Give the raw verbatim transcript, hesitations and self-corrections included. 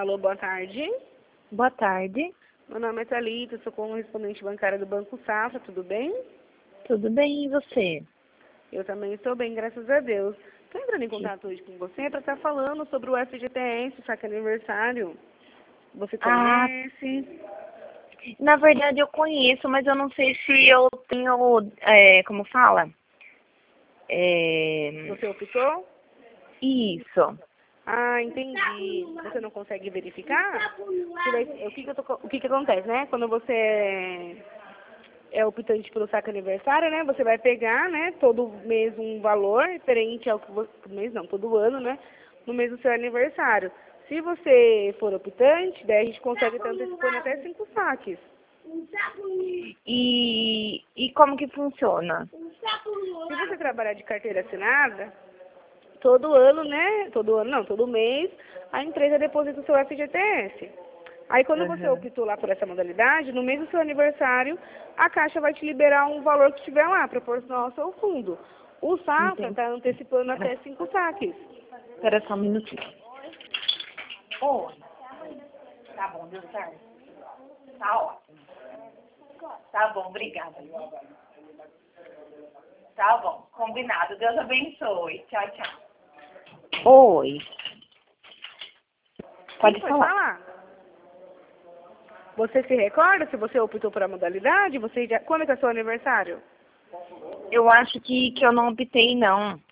Alô, boa tarde. Boa tarde. Meu nome é Thalita, sou correspondente bancária do Banco Safra, tudo bem? Tudo bem, e você? Eu também estou bem, graças a Deus. Estou entrando em contato hoje com você para estar falando sobre o F G T S, o saque aniversário. Você Ah, conhece? na verdade eu conheço, mas eu não sei se eu tenho, é, como fala? É, Você optou? isso. Ah, entendi. Você não consegue verificar? Você vai- O que que, eu tô- o que que acontece, né? Quando você é, é optante pelo saque aniversário, né? Você vai pegar, né, todo mês um valor referente ao que você... mês não, todo ano, né? No mês do seu aniversário. Se você for optante, daí a gente consegue estar antecipando até cinco saques. E, e como que funciona? Se você trabalhar de carteira assinada, todo ano, né? Todo ano não, todo mês, a empresa deposita o seu F G T S. Aí quando você Uhum. optou lá por essa modalidade, no mês do seu aniversário, a Caixa vai te liberar um valor que estiver lá, proporcional ao seu fundo. O Safra Entendi. está antecipando até cinco saques. Espera só um minutinho. Oi. Tá bom, deu certo? Tá ótimo. Tá bom, obrigada. Tá bom, combinado. Deus abençoe. Tchau, tchau. Oi. Pode Sim, pode falar. falar. Você se recorda se você optou por a modalidade? Você já... Quando é que é o seu aniversário? Eu acho que, que eu não optei, não.